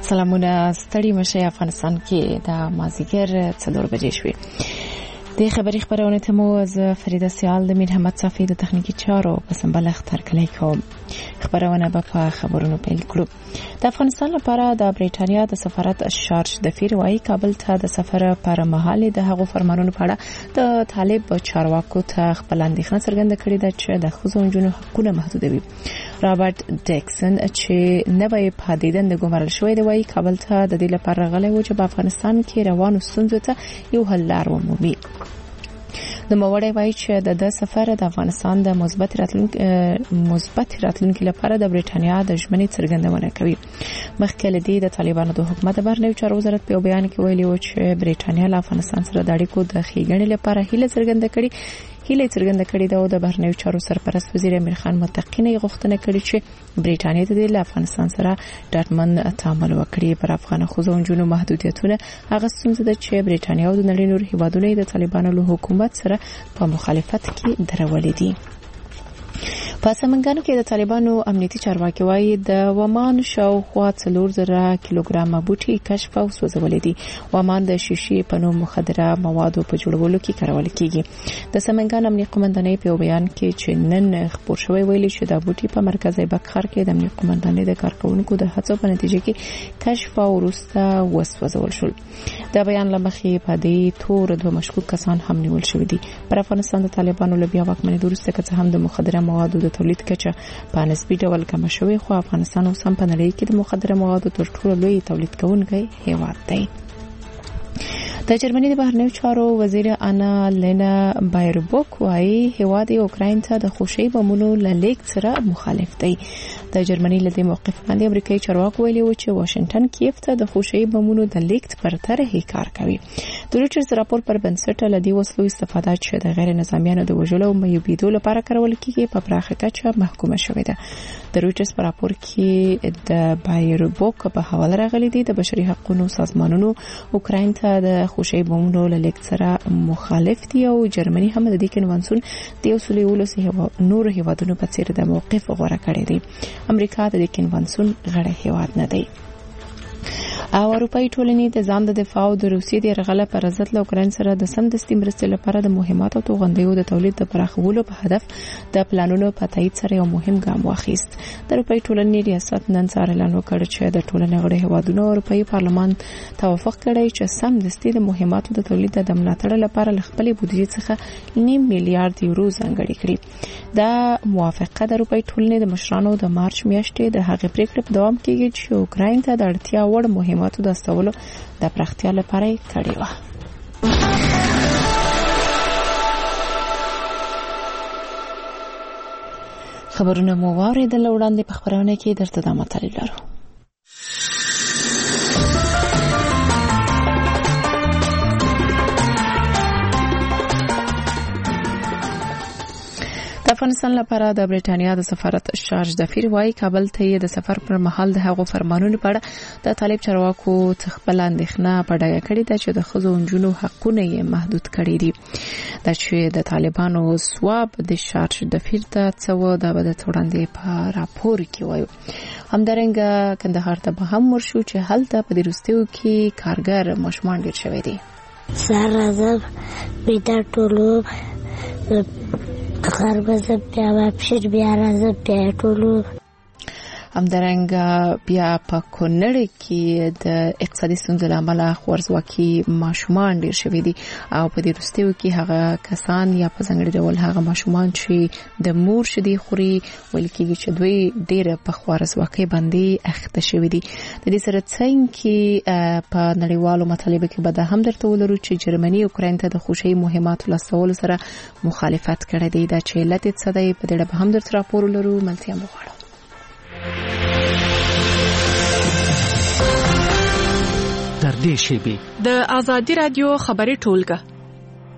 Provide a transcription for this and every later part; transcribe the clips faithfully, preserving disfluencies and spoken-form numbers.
سلامونه ستړي مشه افغانستان کې د مازیګر څلور بجې شوې. د خبري خبرونه ته مو از فریده سیال د میر احمد صافی د تخنیکی چارو په سمبل اختر کلی کوم. خبرونه به په خبرونو پیل کړو. د افغانستان لپاره د بریټانیا د سفارت شارج د فیر وايي کابل ته د سفر پر مهال د هغو فرمانونو په اړه د طالب چارواکو ته خپل اندېښنه څرګنده کړې ده چې د ښځو او نجونو حقونه محدودوي. رابرټ ډیکسن چې نوې پادیدن د ګمارل شوې دی وايي کابل ته د دې لپاره غلې و چې په افغانستان کې روانو ستونزو ته یو حل لار ومومي. د موړی وایي چې د سفر د افغانستان د مثبت راتلونکي مثبت راتلونکي لپاره د بریټانیا د ژمنې څرګندونه کوي. مخکې له دې د طالبانو د حکومت بهرنیو چارو وزارت په بیان کې ویلي و چې بریټانیا له افغانستان سره د اړیکو د ښېګڼې لپاره هیله څرګنده کړې هیله څرګنده کړې ده او د بهرنیو چارو سرپرست وزیر امیر خان متقینه غوښتنه کړې چې بریټانیا ته د افغانستان سره ډاډمن تعامل وکړي. پر افغان ښځو او نجونو محدودیتونه هغه ستونزه ده چې بریټانیا او د نړۍ نور هیوادونه د طالبانو له حکومت سره په مخالفت کې درولې دي. په سمنګانو کې د طالبانو امنیتي چارواکي وايي د ومان شاوخوا څلور زره کیلوګرام بوټي کشف او سوځولې دي. ومان د شیشې په نوم مخدره موادو په جوړولو کې کارول کیږي. د سمنګان امنیتي قومندانۍ په بیان کې چې نن خبر شوی ویلي چې د بوټي په مرکزي بکخر کې د امنیتي قومندانۍ د کارکونکو د هڅو په نتیجه کې کشف او وروسته وسوځول شول. د بیان لمخې په دې تور دوه مشکوک کسان هم نیول شوی دي. پر افغانستان د طالبانو له بیا واکمنۍ وروسته که څه هم د مخدره موادو د تولید کچه په نسبي ډول کم شوی خو افغانستان اوس هم په نړۍ کې د مخدره موادو تر ټولو لوی تولید کوونکی هیواد دی. د جرمني د بهرنیو چارو وزیر انا لینا بایربوک وايي هیواد اوکراین ته د خوشي بمونو لیک سره مخالف دی. د جرمني له دې موقف باندې امریکایي چارواکو ویلي و چې واشنگټن کیف ته د خوشي بمونو د لیک پر طرح کار کوي. د رویټرز راپور پر بنسټ له دې وسلو استفاده چې د غیر نظامیانو د وژلو او مېبیدو لپاره کارول کیږي په پراخه کچه محکومه شوې ده. د رویټرز په راپور کې د بایربوک په حواله راغلي دي د بشري حقوقو سازمانونو اوکراین ته د خوشي بمونو له لیک سره مخالف دي او جرمني هم د دې کنوانسیون د اصولي ولسی نور هیوادونو په څیر د موقف غوړه کړی دی. امریکا د دې کنوانسیون غړی هیواد نه دی. او اروپאי ټولنې د ځان د دفاع او د روسیې د یرغل پر ضد له اوکراین سره د سمدستي مرستې لپاره د مهمات او توغندیو د تولید د پراخولو په هدف د پلانونو په تایید سره یو مهم ګام واخیست. د اروپאי ټولنې ریاست نن سهار اعلان وکړ چې د ټولنې غړي هیوادونو اروپאי پارلمان توافق کړی چې سمدستي د مهماتو د تولید د ملاتړ لپاره ل خپل بودیجې څخه نیم میلیارډ یورو ځانګړي کړي. دا موافقه د اروپאי ټولنې د مشرانو د مارچ میاشتې د هغې پریکړې په دوام کې چې اوکراین ته د اړتیا وړ مهماتو د استولو د پراختیا لپاره کړی و. خبرونه مو واوریدل وړاندې په خبرونه کې درته د مطالب لرو. د افغانستان لپاره د بریټانیا د سفارت شارج د فیر وايي کابل ته د سفر پر مهال د هغو فرمانونو په اړه د طالب چارواکو خپل اندېښنه پډای کړې ده چې د ښځو او نجونو حقونه یې محدود کړي دي. دا چې د طالبانو سواب د شارج د فیر ته څو د بدت وړاندې په راپور کې وایي. همدارنګه کندهار ته به هم ورشو چې هلته په دې وروستیو کې کارګر ماشومان ډېر شوي دي. سر راځم بیدا ټولو غر بزب بیا بپشر بیا رازب بیا ټولو. همدارنګه بیا په کونړ کې د اقتصادي ستونزو له امله خوارځواکي ماشومان ډېر شوي دي او په دې وروستیو کې هغه کسان یا په ځانګړي ډول هغه ماشومان چې د مور شیدې خوري ویل کېږي چې دوی ډېر په خوارځواکۍ باندې اخته شوي دي. د دې سره څنګه په نړیوالو مطالبو کې به دا هم درته ولرو چې جرمني اوکراین ته د خوشي مهماتو لاسولو سره مخالفت کړی دی. دا چې علت یې څه دی په دې اړه به هم درته راپور ولرو. ملتیا مو غواړو. در دې شیبې د ازادي رادیو خبري ټولګه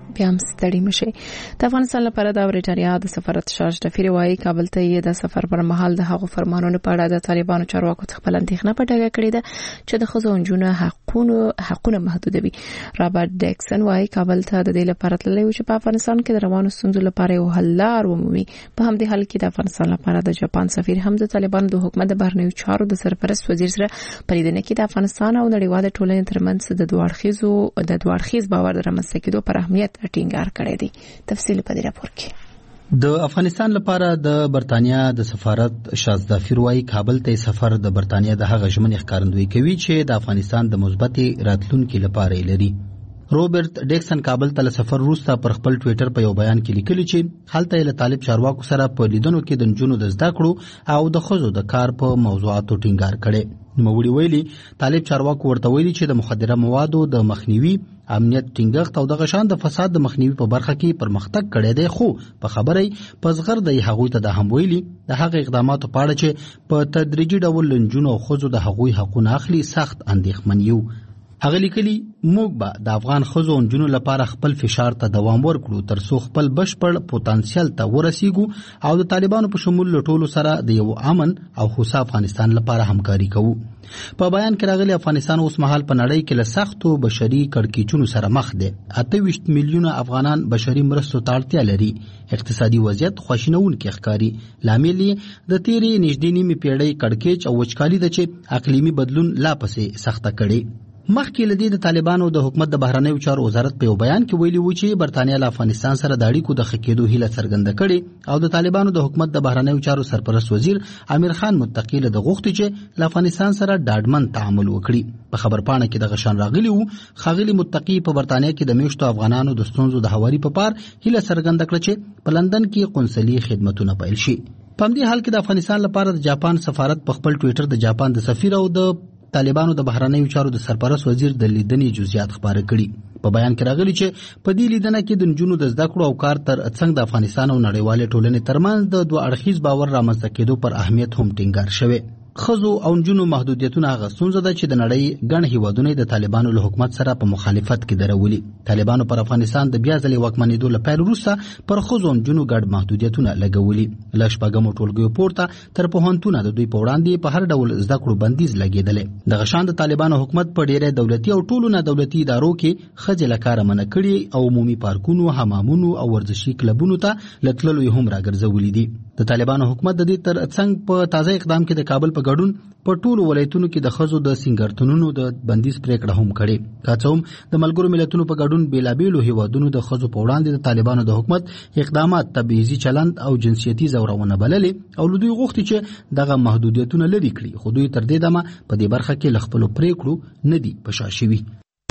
بیا هم ستړي مشي. د افغانستان لپاره د بریټانیا د سفارت شاج ډفیر وايي کابل ته یې د سفر پر مهال د هغو فرمانونو په اړه د طالبانو چارواکو څخه خپل اندېښنه په ډاګه کړې ده چې د ښځو او نجونو حقونو حقونه محدودوي. رابرټ ډیکسن وايي کابل ته د دې لپاره تللی و چې په افغانستان کې د روانو ستونزو لپاره یو حل لار ومومي. په همدې حال کې د افغانستان لپاره د جاپان سفیر هم د طالبانو د حکومت د بهرنیو چارو د سرپرست وزیر سره په لیدنه کې د افغانستان او نړیوال ټولنې ترمنځ د دوه اړخیزو د دوه اړخیز باور د رامنځته کېدو پر اهمیت ټینګار کړی دی. تفصیل په دې راپور کې. د افغانستان لپاره د برتانیا د سفارت شاج ډفیر وايي کابل ته سفر د برتانیا د هغه ژمنې ښکارندویي کوي چې د افغانستان د مثبت راتلونکو لپاره لري. روبرت ډیکسن کابل ته سفر وروسته پر خپل ټوئیټر په یو بیان کې لیکلي چې هلته له طالب چارواکو سره په لیدنو کې د نجونو د زده کړو او د ښځو د کار په موضوعاتو ټینګار کړي. نوموړي ویلي طالب چارواکو ورته ویلي چې د مخدره موادو د مخنیوي، امنیت ټینګښت او د غشان د فساد د مخنیوي په برخه کې پرمختګ کړی دی، خو په خبرې په زغر د هغوی ته د هم ویلي د هغه اقداماتو په اړه چې په تدریجي ډول نجونو او ښځو د هغوی حقونه اخلي سخت اندېښمن یو. هغه لیکلي موږ به د افغان ښځو او نجونو لپاره خپل فشار ته دوام ورکړو ترڅو خپل بشپړ پوتانسیل ته ورسیږو او د طالبانو په شمول له ټولو سره د یو امن او هوسا افغانستان لپاره همکاري کوو. په بیان کې راغلي افغانستان اوس مهال په نړۍ کې له سختو بشري کړکېچونو سره مخ دی. اته ویشت میلیونه افغانان بشري مرستو ته اړتیا لري. اقتصادي وضعیت خواشینونکی ښکاري. لامل یې د تیرې نږدې نیمې پیړۍ کړکېچ او وچکالي ده چې اقلیمي بدلون لا پسې سخته کړي. مخکې لدی د طالبانو د حکومت د بهرنیو چارو وزارت په یو بیان کې ویلي و چې برتانیا له افغانستان سره د اړیکو د ښه کېدو هیله څرګنده کړې او د طالبانو د حکومت د بهرنیو چارو سرپرست وزیر امیر خان متقی له غوښتي چې له افغانستان سره ډاډمن تعامل وکړي. په خبرپاڼه کې د غشان راغلی وو خاغلی متقی په برتانیا کې د میشتو افغانانو د ستونزو د هواري په پار هیله څرګنده کړه چې په لندن کې قونسلي خدمتونه پیل شي. په همدې حال کې د افغانستان لپاره د جاپان سفارت په خپل ټوئیټر د جاپان د سفیر او د طالبانو د بهرنیو چارو د سرپرست وزیر د لیدنې جزئیات خبره کړي. په بیان کې راغلي چې په دې لیدنه کې د نجونو د زده کړو او کار تر څنګ د افغانستان او نړیوال ټولنې ترمنځ د دوه اړخیز باور رامنځته کېدو پر اهمیت هم ټینګار شوی. ښځو او نجونو محدودیتونه هغه ستونزه ده چې د نړۍ ګڼ هیوادونه د طالبانو له حکومت سره په مخالفت کې درولي. طالبانو پر افغانستان د بیا ځلې واکمنېدو له پیل وروسته پر ښځو او نجونو ګډ محدودیتونه لګولي. له شپږمو ټولګیو پورته تر پوهنتونه د دوی په وړاندې په هر ډول زده کړو بندیز لګېدلی. دغه شان د طالبانو حکومت په ډېری دولتي او ټولو نه دولتي ادارو کې ښځې له کاره منع کړي او عمومي پارکونو، حمامونو او ورزشي کلبونو ته له تللو یې هم راګرځولي دي. د طالبانو حکومت د دې تر څنګ په تازه اقدام کې د کابل په ګډون په ټولو ولایتونو کې د ښځو د سینګارتونونو د بندیز پریکړه هم کړې. که څه هم د ملګرو ملتونو په ګډون بیلابیلو هیوادونو د ښځو په وړاندې د طالبانو د حکومت اقدامات تبعیضي چلند او جنسیتي ځورونه بللې او له دوی غوښتي چې دغه محدودیتونه لرې کړي، خو دوی تر دې دمه په دې برخه کې له خپلو پریکړو نه دي په شا شوي.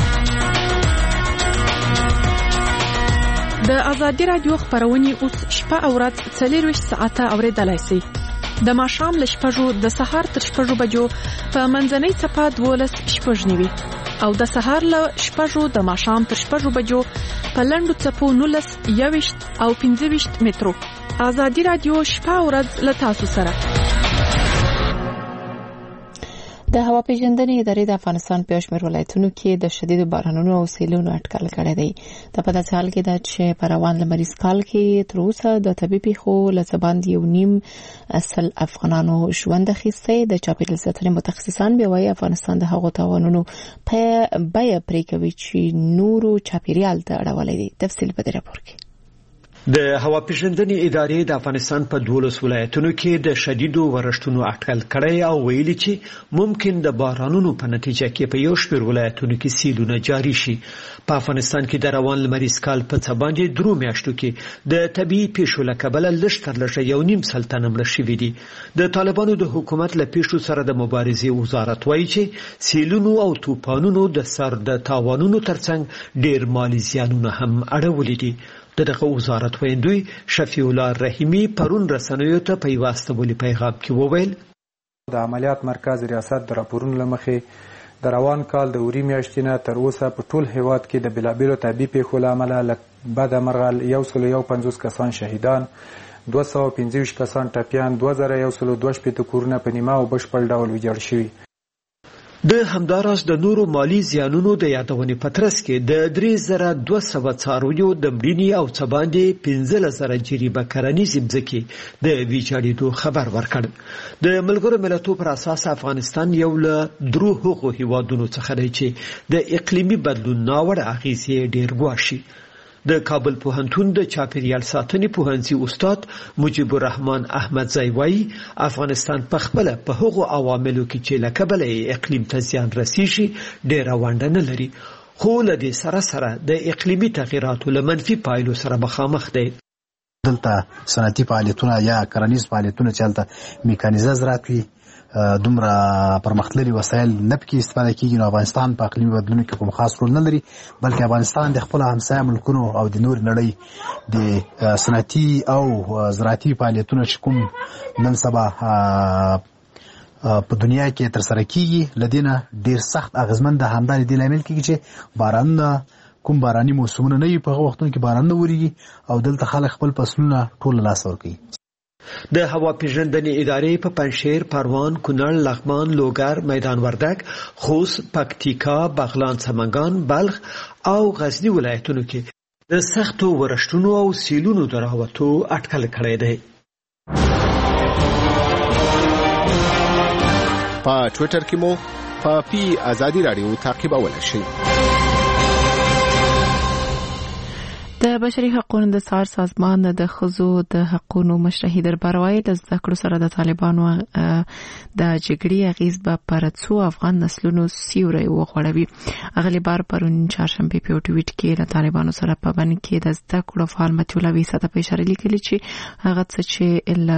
د ازادي رادیو خبرونه اوس شپه او ورځ څلور ویشت ساعته اوریدلای شئ. د ماښام له شپږو د سهار تر شپږو بجو په منځنۍ څپه دولس شپږ نیوي او د سهار له شپږو د ماښام تر شپږو بجو په لنډو څپو نولس یوویشت او پنځه ویشت مترو. ازادي رادیو شپه او ورځ له تاسو سره. د هوا پیژندنې ادارې د افغانستان په شمېر ولایتونو کې د شدیدو بارانونو او سیلونو اټکل کړی دی. دا په داسې حال کې ده چې په روان لمریز کال کې تر اوسه د طبي پیښو له څه باندې یو نیم سل افغانانو ژوند اخیستی. د چاپیریال ساتنې متخصصان بیا وایي افغانستان د هغو تاوانونو په بیه پرې کوي چې نورو چاپیریال ته اړولی دی. تفصیل په دې راپور کې. د هوا پیژندنې ادارې د افغانستان په دولس ولایتونو کې د شدیدو ورښتونو اټکل کړی او ویلي چې ممکن د بارانونو په نتیجه کې په یو شمېر ولایتونو کې سیلونه جاري شي. په افغانستان کې د روان لمریز کال په څه باندې درو میاشتو کې د طبیعي پیښو له کبله لږ تر لږه یو نیم سل تنه مړه شوي دي. د طالبانو د حکومت له پیښو سره د مبارزې وزارت وایي چې سیلونو او طوفانونو د سر د تاوانونو ترڅنګ ډېر مالي زیانونه هم اړولي دي. دغه وزارت ویندوی شفیع الله رحیمی پرون رسنیو ته په یو استبولي پیغام کې وویل د عملیات مرکز ریاست د راپورونو لمخې د روان کال د وری میاشتې نه تر اوسه په ټول هیواد کې د بلابلو طبي پیښو له امله بده مرغه یو سل یو پنځوس کسان شهیدان، دوه سوه پنځه ویشت کسان ټپیان، دوه زره یو سل دوه شپېته کورونه په نیمه او بشپړ ډول ویجاړ شوي. د همداراز د نورو مالی زیانونو د یادونې په ترڅ کې د درې زره دوه سوه څارویو د مړینې او څه باندې پنځلس زره جریبه کرنیزې مځکې د ویجاړېدو خبر ورکړ. د ملګرو ملتونو پر اساس افغانستان یو له درو هغو هیوادونو څخه دی چې د اقلیمي بدلون ناوړه اغیزې ډېر ګواښي. د کابل پوهنتون د چاپیریال ساتنې پوهنځي استاد مجيب الرحمن احمدزی وایي افغانستان په خپله په هغو عواملو کې چې له کبله اقلیم ته زیان رسیږي ډېره ونډه نه لري، خو له دې سره سره د اقلیمي تغییراتو له منفي پایلو سره مخامخ دی. دلته صنعتي فعالیتونه یا کرنیز فعالیتونه چې هلته میکانیزه زراعت وي دومره پرمختللي وسایل نه پکې استفاده کیږي، نو افغانستان په اقلیمي بدلون کې کوم خاص رول نه لري، بلکې افغانستان د خپل همسایه ملکونو او د نور نړۍ د صنعتي او زراعتي فعالیتونو چې کوم نن سبا په دنیا کې ترسره کیږي لدینه ډیر سخت اغیزمن د همداري د لامل کیږي چې باران کوم باراني موسمونه نه وي، په هغه وختونو کې باران نه وريږي او دلته خلک خپل فصلونه ټول لاس ورکوي. د هوا پیژندنې ادارې په پنجشیر، پروان، کونړ، لغمان، لوګر، میدان وردګ، خوست، پکتیکا، بغلان، سمنګان، بلخ او غزنی ولایتونو کې د سختو ورښتونو او سیلونو د راوتو اټکل کړی دی. په ټوئیټر کې مو په پی ازادي رادیو تعقیبولای شئ. د بشري حقوقو د څار سازمان د ښځو د حقوقو مشرحي دربار وايي د زده کړو سره د طالبانو د جګړې اغیز به پر څو افغان نسلونو سیوری وغوړوي. اغلی بار پرون چهارشنبه په ټویټ کې د طالبانو سره په بند کې د زده کړو فعال متولا ویسا ته په اشاره لیکلي چې هغه څه چې ال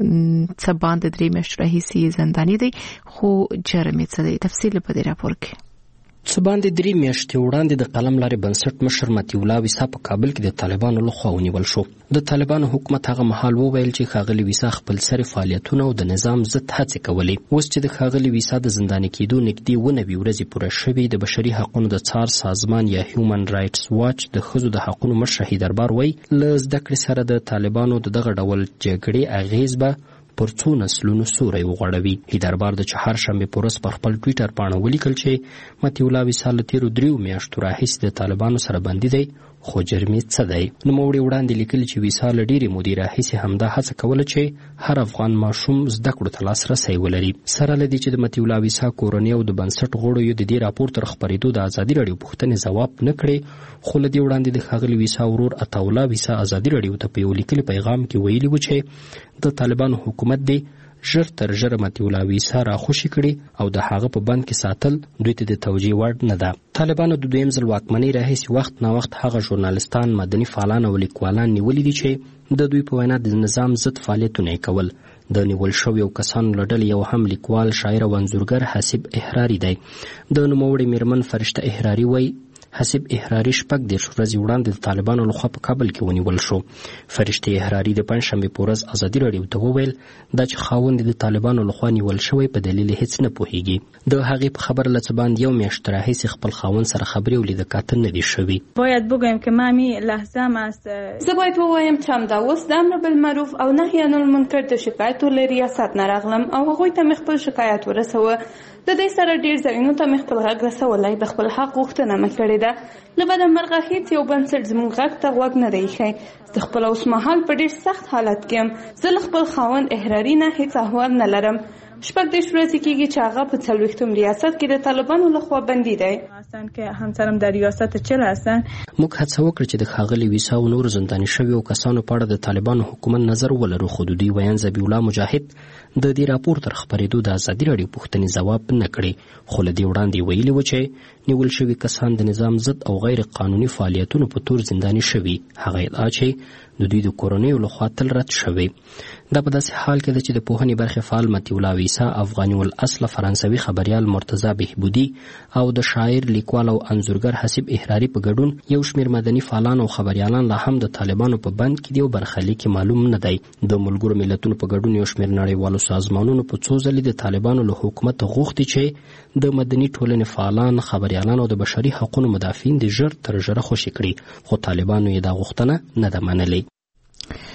څه باندې درې میاشتې راهیسې زنداني دی خو جرم یې څه دی. تفصیل په دې راپور کې. څه باندې درې میاشتې وړاندې د قلم لارې بنسټ مشر متیولا ویسا په کابل کې د طالبانو لخوا ونیول شو. د طالبانو حکومت هغه مهال وویل چې ښاغلي ویسا خپل سري فعالیتونه او د نظام ضد هڅې کولې. اوس چې د ښاغلي ویسا د زنداني کېدو نږدې اووه نوي ورځې پوره شوې، د بشري حقوقو د څار سازمان یا هیومن رایټس واچ د ښځو د حقوقو مشرحي دربار وایي له زده کړې سره د طالبانو د دغه ډول جګړې اغیز به پر څو نسلونو سوری وغوړوي. هیدربار د چهارشنبه په ورځ پر خپل ټویټر باندې ولیکل چې متیولا ویسا له تیرو دریو میاشتو راهیسې د طالبانو سره بندي دی خو جرمې څه دی. نوموړي وړاندې لیکلي چې ویسا له ډېرې مودې راهیسې همدا هڅه کوله چې هر افغان ماشوم زده کړو ته لاسرسی ولري. سره له دې چې د متیولا ویسا کورنۍ او د بنسټ غړو یې د دې راپور تر خپرېدو د ازادي راډیو پوښتنې ځواب نه کړې، خو له دې وړاندې د ښاغلي ویسا ورور عطاالله ویسا ازادي راډیو ته په یو لیکلي پیغام کې ویلي و چې د طالبانو حکومت دی ژر تر ژره متیولا ویسا راخوشي کړي او د هغه په بند کې ساتل دوی ته د توجیه وړ نه ده. طالبانو د دویم ځل واکمنۍ راهیسې وخت نا وخت هغه ژورنالستان، مدني فعالان او لیکوالان نیولي دي چې د دوی په وینا د نظام ضد فعالیتونه یې کول. د نیول شویو کسانو له ډلې یو هم لیکوال، شاعر او انځورګر حسیب احراري دی. د نوموړي میرمن فرشته احراري وایي حسیب احراري شپږ دېرش ورځې وړاندې د طالبانو لخوا په کابل کې ونیول شو. فرشته احراري د پنجشنبې په ورځ ازادي راډیو ته وویل دا چې خاوند د طالبانو لخوا نیول شوی په دلیل هیڅ نه پوهیږي. د هغې په خبره له څه باندې یو میاشت راهیسې خپل خاوند سره خبرې او لیده کاته نه دي شوي. باید بگویم که من همین لحظه هم است زه باید بوایم چې همدا اوس د امر بالمعروف او نهی عن المنکر د شکایتو له ریاست نه راغلم او هغوی ته مې خپل شکایت ورسوه. د دې سره ډېر ځایونو ته مې خپل غږ رسولی، د خپل حق غوښتنه مې کړې ده. له بده مرغه هېڅ یو بنسټ زموږ غږ ته غوږ نه دی ایښی. زه خپل اوسمهال په ډېر سخت حالت کې یم. زه له خپل خاوند احراري نه هېڅ احوال نه لرم. شپږ دېرش ورځې کېږي چې هغه په څلوېښتم ریاست کې د طالبانو لخوا بندي دی. که همسرم در ریاست چل هستن. موږ هڅه وکړه چې د ښاغلي ویسا او نورو زنداني شویو کسانو په اړه د طالبانو حکومت نظر ولرو، خو د دوی ویاند ذبیح الله مجاهد د دې راپور تر خپرېدو د ازادي راډیو پوښتنې ځواب نه کړې. خو له دې وړاندې ویلي و چې نیول شوي کسان د نظام ضد او غیر قانوني فعالیتونو په تور زنداني شوي. هغه ادعا چې د دوی د کورنیو لخوا تل رد شوی. دا په داسې حال کې ده چې د پوهنې برخې فعال متیولا ویسا، افغاني الاصله فرانسوي خبریال مرتضی بهبودي او د شاعر، لیکوال او انځورګر حسیب احراري په ګډون یو شمېر مدني فعالان او خبریالان لا هم د طالبانو په بند کې دي او برخلیک معلوم نه دی. د ملګرو ملتونو په ګډون یو شمېر نړیوالو سازمانونو په څو ځلې د طالبانو له حکومت غوښتي چې د مدني ټولنې فعالان، خبریالان او د بشري حقوقو مدافعین د ژر تر ژره خوشي کړي، خو طالبانو یې دا غوښتنه نه ده منلې.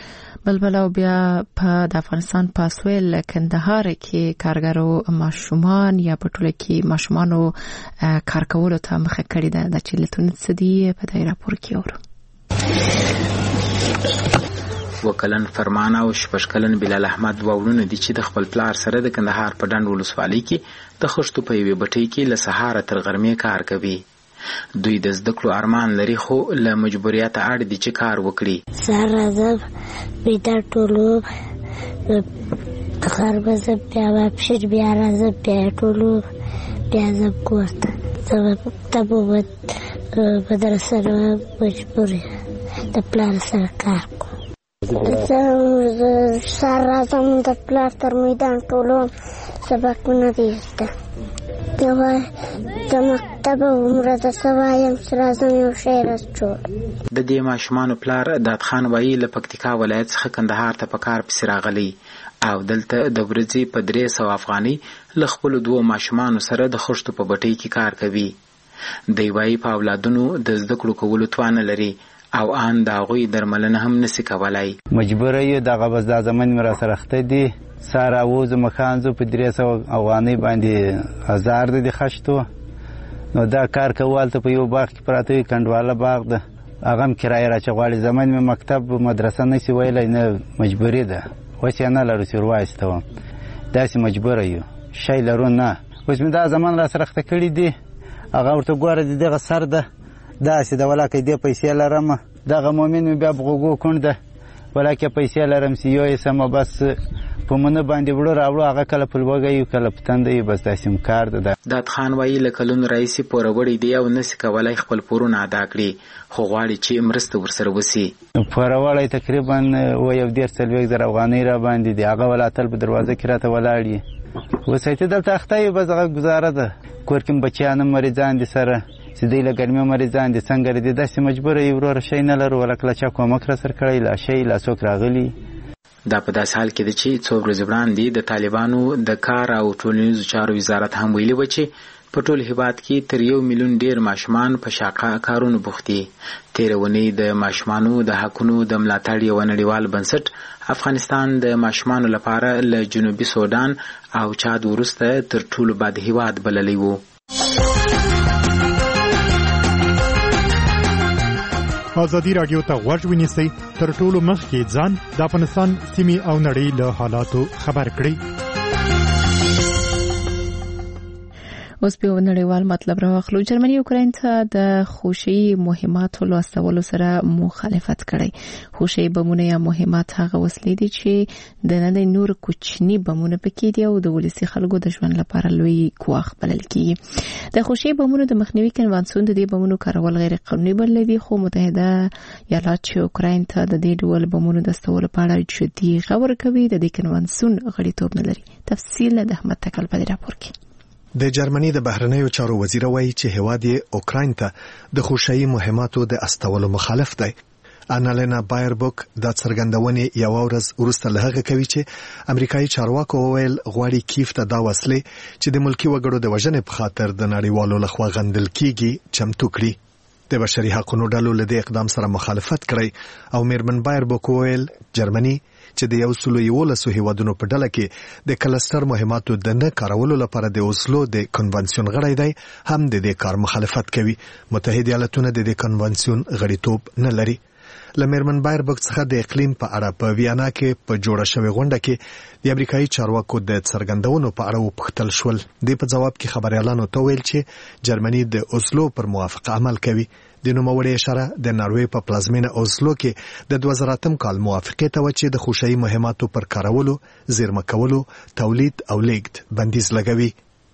بلبل او بیا په د افغانستان په سویل کندهار کې کارګرو ماشومان یا په ټوله کې ماشومانو کار کولو ته مخه کړې ده د چیلتون سدي په دای راپور کې اورو وکلن فرمان او شپشکلن بلال احمد وورونه دي چې د خپل پلار سره د کندهار په ډنډ ولسوالۍ کې د خښتو په یوې بټۍ کې له سهاره تر غرمې کار کوي. دوی د زده کړو ارمان لري خو له مجبوریت اړ دي چې کار وکړي. سهار راځم بیدار ټولو غرمه زه بیا واپسې بیا راځم بیا ټولو بیا زه کور ته ته به مدرسه نه مجبور د پلار سره کار کوم. زه سهار راځم د پلار تر میدان ټولو سبقونه دي زده د مکتب عمره د سوایم راځم یو شی راسجوړ. د دې ماشومانو پلار داد خان وایي له پکتیکا ولایت څخه کندهار ته په کار پسې راغلی او دلته د ورځې په درې سوه افغانۍ له خپلو دوو ماشومانو سره د خښتو په بټۍ کې کار کوي. دی وایي په اولادونو د زده کړو کولو توان لري او ان د هغوی درملنه هم نسی کولای. مجبوره یو دغه بس دا زمن مرا سره خته دي ساره ووزو مخانزو په درې سوه افغانۍ باندې هزار د خښتو نو دا کار کول ته په یو باغ کې پراته وي کنډواله باغ ده هغه هم کرایه راچ غواړي زمن مې مکتب مدرسه نسی ویلای نه مجبوری ده وس نه لرو چې وایسته داسې مجبوره یو شی لرو نه اوس مې دا زمن را سره خته کړی دي هغه ورته ګوره دغه سر ده داسې د ولاکې دې پیسې لرم دغه مؤمن مې بیا بغوګو کونده ولاکې پیسې لرم سی یو سم بس په منه باندې وړو راوړو هغه کله په لوګي کله په تندې بس داسې کار ده. داد خان وایي له کلونو رئیس پوروړی دی او نس کولای خپل پورونه ادا کړي خو غواړي چې مرسته ورسره وسی. پوروړی تقریبا و یو ډیر څلوېښت زره افغانۍ را باندې دی هغه ولاتل په دروازه کې راته ولاړ وسایته دلته اخته بس هغه گزاره ده کور کې بچیان مریضان دي سره چې دی له ګرمۍ مریضان دي څنګه دي داسې مجبوره یې وروره شی نه لرو ولکه له چا کومک را سره کړی لا شی لا څوک راغلي. دا په داسې حال کې ده چې څو ورځې وړاندې د طالبانو د کار او ټولنیزو چارو وزارت هم ویلي و چې په ټول هیواد کې تر یو میلیون ډیر ماشومان په شاقه کارونو بوخت دي. تېره اونۍ د ماشومانو د حقونو د ملاتړ یوه نړیوال بنسټ افغانستان د ماشومانو لپاره له جنوبي سودان او چاد وروسته تر ټولو بد هیواد بللی و. ازادي راډیو ته غوږ ونیسئ تر ټولو مخکې ځان د افغانستان سیمې او نړۍ له حالاتو خبر کړئ. اوس په نړیوال مطلب راوخلو. جرمني اوکراین ته د خوشي مهماتو لاستولو سره مخالفت کړی. خوشي بمونه یا مهمات هغه وسلې دي چې د نړۍ نور کوچني بمونه پکې دي او د ولسي خلکو د ژوند لپاره لوی ګواښ بلل کیږي. د خوشي بمونو د مخنیوي کنوانسیون د دې بمونو کارول غیر قانوني بلل دي خو متحده ایالات چې اوکراین ته د دې ډول بمونو د استولو په اړه جدي خبرې کوي د دې کنوانسیون غړیتوب نه لري. تفصیل د احمد تکل په راپور کې. د جرمني د بهرنیو چارو وزیر وایي چې هواد یې اوکراین ته د خوشي مهماتو د استولو مخالف دی. انالینا بایربوک د څرګندونې یو ورځ وروسته له هغه کوي چې امریکایي چارواکو وویل غواړي کیف ته دا وسلې چې د ملکی وګړو د وژنې په خاطر د نړیوالو لخوا غندل کیږي چمتو کړي. د بشري حقوقو ډلو له دې اقدام سره مخالفت کړی او میرمن بایربوک وویل جرمني چې د یو سلو یولسو هیوادونو په ډله کې د کلستر مهماتو د نه کارولو لپاره د اوسلو د کنوانسیون غړی دی هم د دې کار مخالفت کوي. متحده ایالاتونه د دې کنوانسیون غړیتوب نه لري. لمرمن بایربوک څخه د اقلیم په اړه په ویانا کې په جوړه شوې غونډه کې د امریکایي چارواکو د څرګندونو په اړه وپوښتل شول. د په جواب کې خبريالانو ته ویل چې جرمني د اوسلو پر موافقه عمل کوي. د نوموړي اشاره د ناروې په پلازمینه اوسلو کې د دوه زره اتم کال موافقه ته و چې د خوشي مهماتو پر کارولو، زیرمه کولو، تولید او لیږد بندیز لګوي.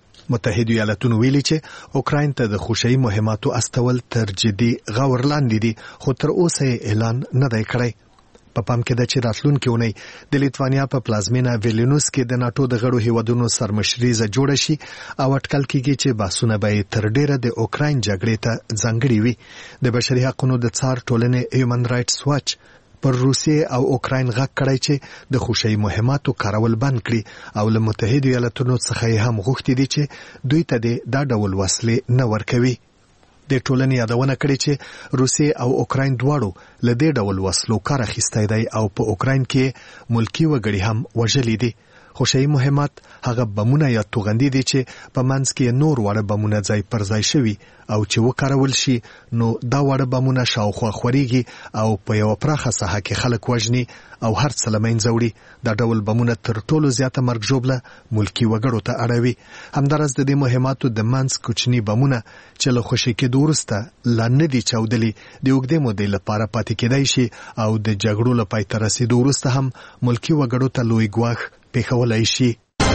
متحده ایالاتونو ویلي چې اوکراین ته د خوشي مهماتو استول تر جدي غور لاندې دي خو تر اوسه اعلان نه دی کړی. په پام کې ده چې راتلونکي اونۍ د لیتوانیا په پلازمینه ویلنوس کې د ناتو د غړو هیوادونو سرمشریزه جوړه شي او اټکل کېږي چې بحثونه به تر ډیره د اوکراین جګړې ته ځانګړي وي. د بشري حقوقو د څار ټولنې هیومن رائټس واچ پر روسیې او اوکراین غږ کړی چې د خوشي مهماتو کارول بند کړي او له متحده ایالاتونو څخه هم غوښتي دي چې دوی ته دا ډول وسلې نه ورکوي. د ټولنې یادونه کړې چې روسیې او اوکراین دواړو له دې ډول وسلو کار اخیستی دی او په اوکراین کې ملکی وګړي هم وژلي دي. خوشحالي مهمات هغه بمونه یا توغندي دي چې په منځ کې نور وړه بمونه ځای پر ځای شوي او چې وکارول شي نو دا وړه بمونه شاوخوا خوريږي او په یو پراخه ساحه کې خلک وژني او هر څه له منځه وړي. دا ډول بمونه تر ټولو زیاته مرګ ژوبله ملکی وګړو ته اړوي. همدارس د دې مهماتو د منځ کوچني بمونه چې له خوشي کېدو وروسته لا نه دي چاودلي د اوږدې مودې لپاره پاتې کېدای شي او د جګړو له پای ته رسېدو وروسته هم ملکی وګړو ته لوی ګواښ پیښولای شي.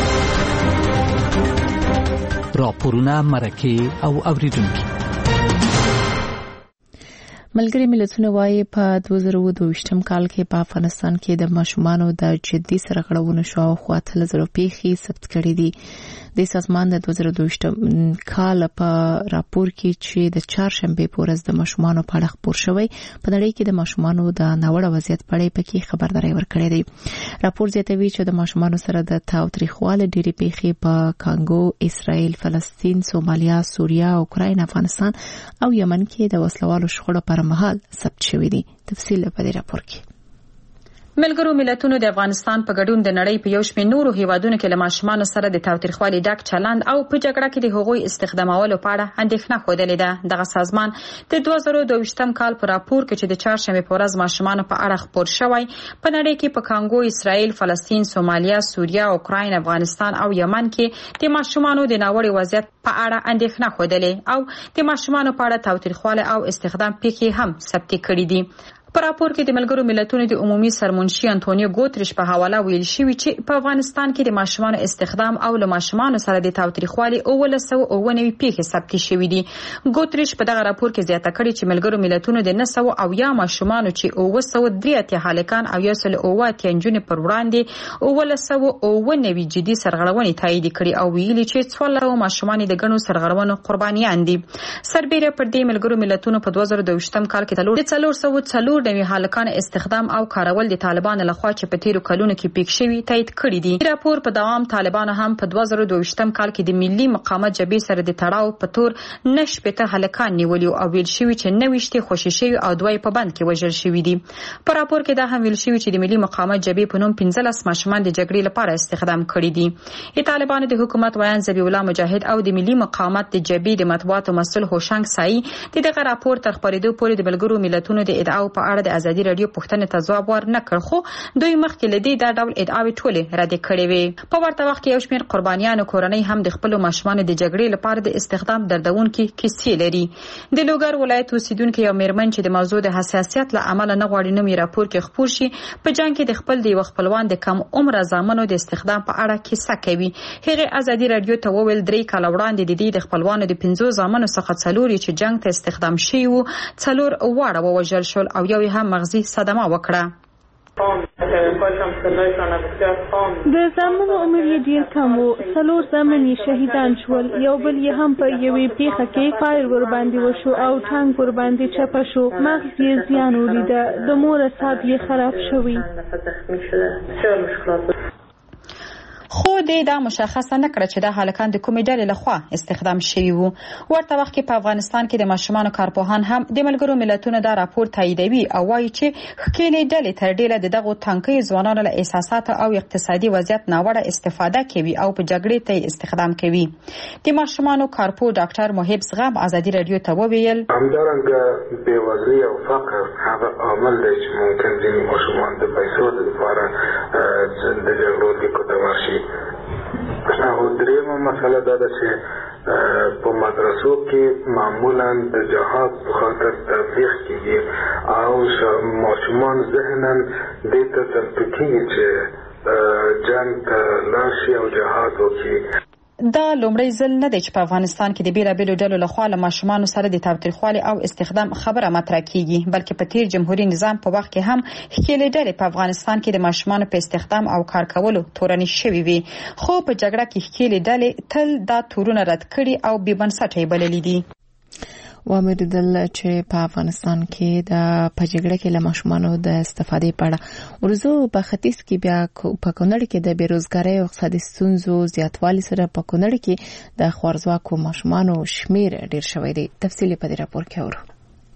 راپورونه مرکه او اوریدونکي ملګری ملتونه وايي په دوه زره اووه دیرشم کال کې په افغانستان کې د ماشومانو د جدي سرغړونو شاوخوا اتلس زره پیښې ثبت کړي دي. د سازمان د دوه زره دویشتم کال په راپور کې چې د چهارشنبه په ورځ د ماشومانو په اړه خبر شوی په نړۍ کې د ماشومانو د ناوړه وضعیت په اړه پکې خبرداري ورکړې ده. راپور زیاتوي چې د ماشومانو سره د تاوتریخواله ډېری پیښې په کانګو، اسرائیل، فلسطین، سومالیا، سوریه، اوکراین، افغانستان او یمن کې د وسلوالو شخړو پر مهال ثبت شوی دي. تفصیل په دې راپور کې. ملګرو ملتونو د افغانستان په ګډون د نړۍ په یو شمېر نورو هیوادونو کې له ماشومانو سره د تاوتریخوالي ډک چلند او په جګړه کې د هغوی استخدامولو په اړه اندېښنه ښودلې ده. دغه سازمان د دوه زره دویشتم کال په راپور کې چې د چهارشنبه په ورځ ماشومانو په اړه خبر شوی په نړۍ کې په کانګو، اسرائیل، فلسطین، سومالیا، سوریه، اوکراین، افغانستان او یمن کې د ماشومانو د ناوړه وضعیت په اړه اندېښنه ښودلې او د ماشومانو په اړه تاوتریخواله او استخدام پیښې هم ثبت کړي دي. په راپور کې د ملګرو ملتونو د عمومي سرمنشي انټونیو ګوتریش په حواله ویل شوی چې په افغانستان کې د ماشومانو استخدام او له ماشومانو سره د تاوتریخوالي اوولس سوه اووه نوي پیښې ثبت شوې دي. ګوتریش په دغه راپور کې زیاته کړې چې ملګرو ملتونو د نه سوه اویا ماشومانو چې اووه سوه درې اتیا هلکان او یو سل اووه اتیا نجونې پر وړاندې اوولس سوه اووه نوي جدي سرغړونې تایید کړي او ویلي چې څوارلس سوه ماشومان د ګڼو سرغړونو قربانیان دي. سربېره پر دې ملګرو ملتونو په دوه زره دویشتم کال کې څلور سوه څلور نوي هلکان استخدام او کارول د طالبانو لخوا چې په تیرو کلونو کې پیښ شوي تایید کړي دي. راپور په دوام طالبانو هم په دوه زره دویشتم کال کې د ملي مقاومت جبهې سره د تړاو په تور نشپته هلکان نیولي او ویل شوی چې نوښتي خوشي شوی او دوی په بند کې وژل شوی دي. په راپور کې دا هم ویل شوی چې د ملي مقاومت جبهې په نوم پنځلس ماشومان د جګړې لپاره استخدام کړي دي. د طالبانو د حکومت ویان ذبیح الله مجاهد او د ملي مقاومت د جبهې د مطبوعاتو مسؤل هوشنګ سای د دغه راپور تر خبرېدو پورې د ملګرو ملتونو د ادعاو په اړه د ازادي رادیو پوښتنې ته ځواب ورنکړ خو دوی مخکې له دې دا ډول ادعاوې ټولې رد کړې وې. په ورته وخت کې یو شمېر قربانیانو کورنۍ هم د خپلو ماشومانو د جګړې لپاره د استخدام دردونکي کیسې لري. د لوګر ولایت اوسیدونکي یو میرمن چې د موضوع د حساسیت له امله نه غواړي نوم یې راپور کې خپور شي په جنګ کې د خپل د یو خپلوان د کم عمره زامنو د استخدام په اړه کیسه کوي. هغه ازادي رادیو ته وویل درې کاله وړاندې د دې د خپلوانو د پنځو زامنو څخه څلور چې جنګ ته استخدام شوي وو څلور واړه ووژل شول او یو هم مغزي صدمه وکړه. د زامنو عمر یې ډېر کم و، څلور زامن یې شهیدان شول، یو بل یې هم په یوې پیښه کې فایر ورباندې وشو او ټانک ورباندې چپه شو، مغز یې زیان ولیده، د مور اعصاب یې خراب شوي. خو دې دا مشخصه نه کړه چې دا هلکان د کومې ډلې لخوا استخدام شوي وو. ورته وخت کې په افغانستان کې د ماشومانو کارپوهان هم د ملګرو ملتونو دا راپور تاییدوي او وایي چې ښکېلې ډلې تر ډېره د دغو تنکیو ځوانانو له احساساتو او اقتصادي وضعیت ناوړه استفاده کوي او په جګړې ته استخدام کوي. د ماشومانو کارپو ډاکټر محب زغم ازادي رادیو ته وویل همدارنګه بېوزلي او فقر هغه عامل دی چې ممکن ځینې ماشومان د پیسو لپاره د جګړو کې ګټور شي. او دریمه مسله دا ده چې په مدرسو کې معمولا د جهاد په خاطر تبلیغ کیږي او ماشومان ذهنا دې ته چمتو کیږي چې جنګ ته لاړ شي او جهاد وکړي. دا لومړی ځل نه دی چې په افغانستان کې د بیلابیلو ډلو لخوا له ماشومانو سره د تاوتریخوالي او استخدام خبره مطرح کیږي، بلکې په تیر جمهوریت نظام په وخت کې هم ښکېلې ډلې په افغانستان کې د ماشومانو په استخدام او کار کولو تورنې شوې وي، خو په جګړه کې ښکېلې ډلې تل دا تورونه رد کړي او بې بنسټه یې بللي دي. وامریدل چې په افغانستان کې د پجګړه کې له ماشومانو د استفادې په اړه ورزو په ختیځ کې بیا په کونړ کې د بیروزګاری او اقتصادي ستونزو زیاتوالي سره په کونړ کې د خوارزواکو ماشومانو شمیر ډیر شوی دی. تفصیل په دې راپور کې اورو.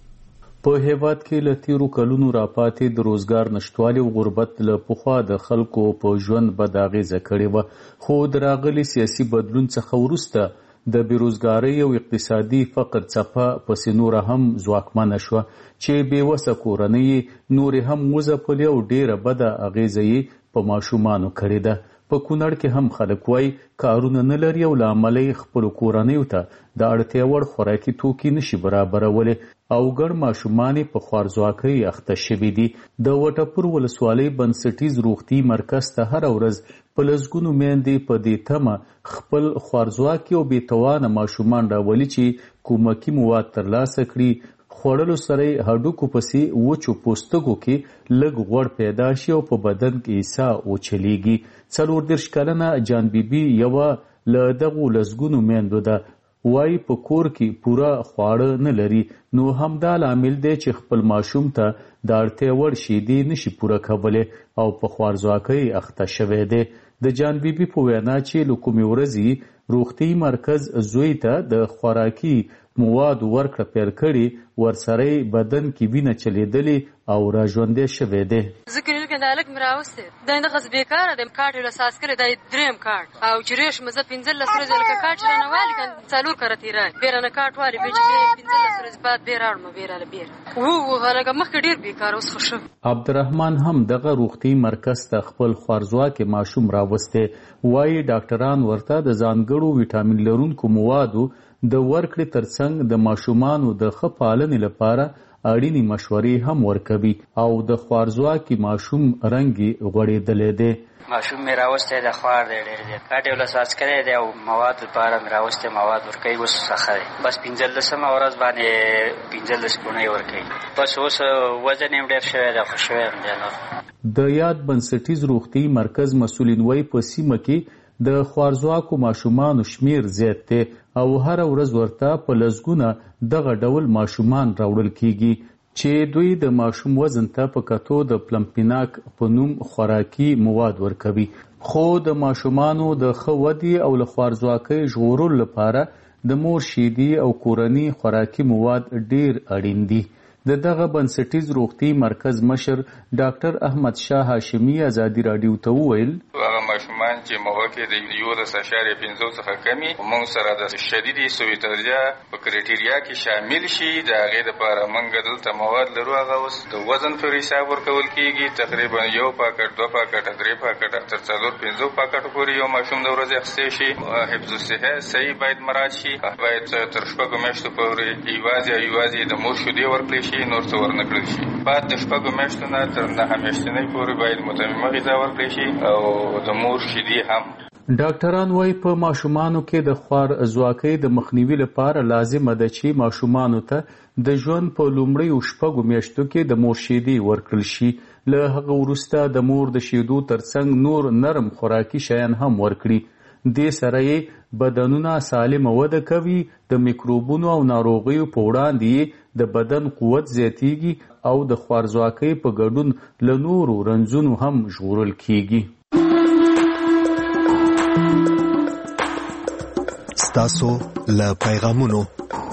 په هیواد کې له تیرو کلونو راپاتې د روزګار نشټوالي او غربت له پخوا د خلکو په ژوند بد اغیزه کړې وه، خو د راغلي سیاسي بدلون څخه وروسته د بیروزګارۍ او اقتصادي فقر څپه پسې نوره هم ځواکمنه شوه چې بېوسه کورنۍ نورې هم وځپلې او ډېره بده اغیزه یې په ماشومانو کړې ده. په کونړ کې هم خلک وایي کارونه نه لري او له امله یې خپلو کورنیو ته د اړتیا وړ خوراکي توکي نشي برابرولی او ګڼ ماشومان په خوارځواکۍ اخته شوي دي. د وټپور ولسوالۍ بنسټیز روغتي مرکز ته هره ورځ په لسګونو میندې په دې تمه خپل خوارځواکي او بېتوانه ماشومان راولي چې کومکي مواد ترلاسه کړي. خوړلو سره هډوکو پسې وچو پوستکو کې لږ غوړ پیدا شي او په بدن کې ساه وچلیږي. څلور دېرش کلنه جان بیبي یوه له دغو لسګونو میندو ده، وایي په کور کې پوره خواړه نه لري، نو همدا لامل دی چې خپل ماشوم ته د اړتیا وړ شیدې نشي پوره کولی او په خوارځواکۍ اخته شوی دی. د جان بیبي په وینا چې له کومې ورځې روغتي مرکز زوی ته د خوراکي مواد ورکړه پیل کړي ورسره بدن کې وینه چلیدلې او را ژوندی شوی دی. زه کلیل کې د هلک مې راوستی دی دغسې بېکاره دی، کارټ یې له ساس کړی دی درېیم کارټ او چې ریش مې زه پنځلس ورځې لکه کارټ چې رانه والي که څلور کاره تېرایي بیا رانه کارټ والي بیا چې بیا پنځلس ورځې بعد بیا راوړم بیا راله بېره و هلکه مخکې ډېر بېکاره اوس ښه شوی. عبدالرحمن هم دغه روغتي مرکز ته خپل خوارځواکې ماشوم راوستی، وایي ډاکټران ورته د ځانګړو ویټامین لرونکو موادو د ورکړې ترڅنګ د ماشومانو د ښه پالنې لپاره اړینې مشورې هم ورکوي او د خوارځواکي ماشوم رنګ یې غوړېدلی دی. ماشوم مې راوستی د خوار دی ډېر دی، کاټ یې له ساس کړی دی او مواد لپاره مې راوستی مواد ورکوي، اوس ښه دی. بس پنځلسمه ورځ باندې پنځلس پوڼۍ ورکوي. بس اوس وزن یې ډېر شوی دی، خو شوی یم دی نور. د یاد بنسټیز روغتي مرکز مسؤلین وایي په سیمه کې د خوارځواکو ماشومانو شمیر زیات دی او هره ورځ ورته په لسګونه دغه ډول ماشومان راوړل کیږي چې دوی د ماشوم وزن ته په کتو د پلمپیناک په نوم خوراکي مواد ورکوي. خو د ماشومانو د ښه ودې او له خوارځواکۍ ژغورلو لپاره د مور شیدې او کورني خوراکي مواد ډیر اړین دي. د دغه بنسټیز روغتي مرکز مشر ډاکټر احمد شاه هاشمي ازادي راډیو ته وویل هغه ماشومان چې موږ کې د یولس اعشاریه پنځه څخه کمي موږ سره د شدیدي سوي درجه په کرایټیریا کې شامل شي د هغې دپاره موږ دلته مواد لرو. هغه اوس د وزن پر حساب ورکول کېږي، تقریبا یو پاکټ دوه پاکټه درې پاکټه تر څلور پنځو پاکټو پورې یو ماشوم د ورځې اخیستی شي. حفظ الصحه صحیح باید مراعات شي، باید تر شپږو میاشتو پورې یوازې او یوازې د مور شیدې ورکړل شي، نور څه ور نه کړل شي. بعد د شپږو میاشتو نه تر نهه میاشتنۍ پورې باید متممه غذا ورکړل شي او د مور شیدې هم. ډاکټران وايي په ماشومانو کې د خوارځواکۍ د مخنیوي لپاره لازمه ده چې ماشومانو ته د ژوند په لومړیو شپږو میاشتو کې د مور شیدې ورکړل شي. له هغه وروسته د مور د شیدو ترڅنګ نور نرم خوراکي شیان هم ورکړي. دې سره یې بدنونه سالمه وده کوي، د میکروبونو او ناروغیو په وړاندې د بدن قوت زیاتیږي او د خوارځواکۍ په ګډون له نورو رنځونو هم ژغورل کیږي. ستاسو له پیغامونو.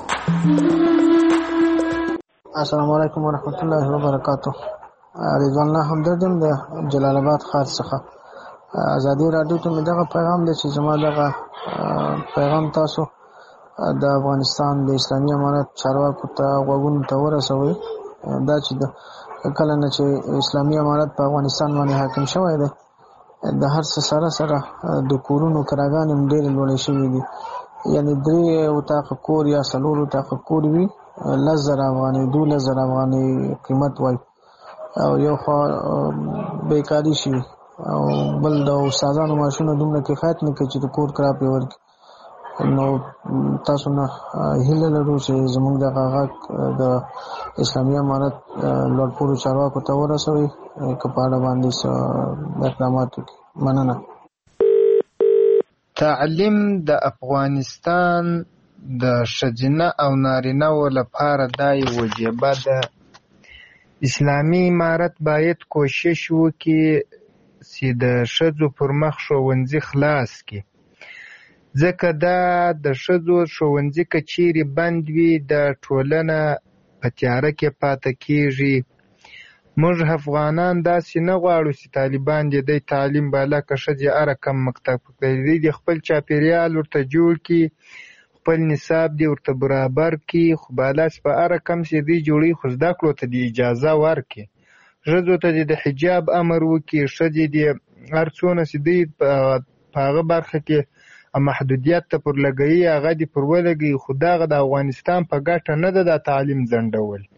السلام علیکم ورحمت الله وبرکاتہ. رضوان الله همدرد یم د جلال آباد ښار څخه. ازادي راډیو ته مې دغه پیغام دی چې زما دغه پیغام تاسو د افغانستان د اسلامي امارت چارواکو ته غوږونو ته ورسوئ. دا چې د کله نه چې اسلامي امارت په افغانستان باندې حاکم شوی دی د هر څه سره سره د کورونو کراګانې هم ډېرې لوړې شوي دي، یعنې درې اتاقه کور یا څلور اتاقه کور وي لس زره افغانۍ دولس زره افغانۍ قیمت وایي او یو خوا بیکاري شوي او بل د استادانو معاشونه دومره کفایت نه کوي چې د کور کرا پرې ورکړي. نو تاسو نه هیله لرو چې زموږ دغه غږ د اسلامي امارت لوړپوړو چارواکو ته ورسوئ که په اړه باندې څه اقدامات وکړي. مننه. تعلیم د افغانستان د ښځینه او نارینه و لپاره دا وجیبه ده. اسلامي امارت باید کوشش وکړي چې د ښځو پر مخ ښوونځي خلاص کړي، ځکه دا د ښځو ښوونځي که چیرې بند وي د ټولنه په تیاره کې پاتې کېږي. موږ افغانان داسې نه غواړو چې طالبان دې دی تعلیم بالا که ښځې هره کم مکتب دی د خپل چاپېریال ورته جوړ کړي، خپل نصاب دې ورته برابر کړي، خو بالا چې په هره کم چې دی جوړوي خو زده کړو ته دې اجازه ورکړي، ښځو ته دې د حجاب امر وکړي، ښځې دې هر څونه چې دوی په هغه برخه کې محدودیت ته پر لګوي هغه دې پر ولګوي، خو دغه د افغانستان په ګټه نه ده دا تعلیم ځنډول.